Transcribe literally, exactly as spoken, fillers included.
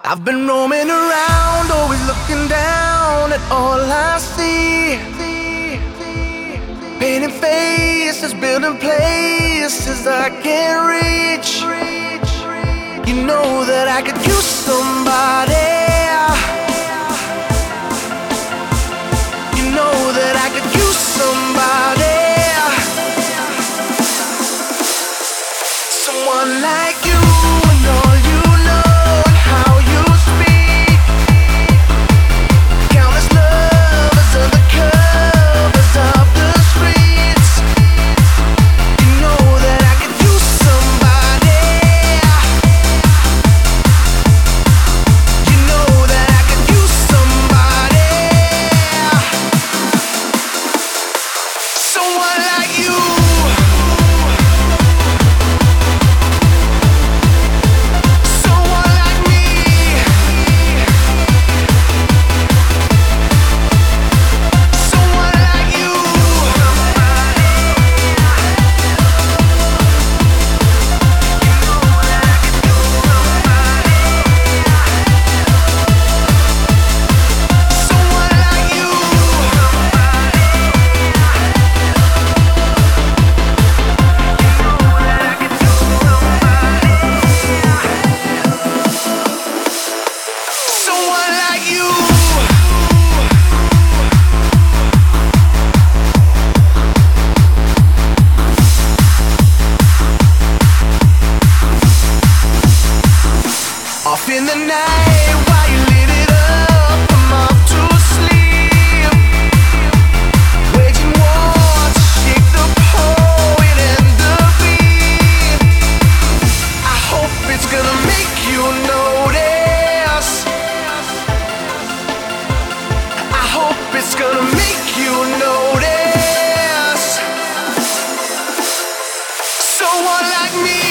I've been roaming around, always looking down at all I see. Painting faces, building places I can't reach. You know that I could use somebody. You know that I could use somebody. Someone like you and all you know and how you speak. Countless lovers under covers of the streets. You know that I could use somebody. You know that I could use somebody. Someone like you. Off in the night while you lit it up, I'm off to sleep. Waging war to shake the poet and the beat. I hope it's gonna make you notice. I hope it's gonna make you notice. Someone like me.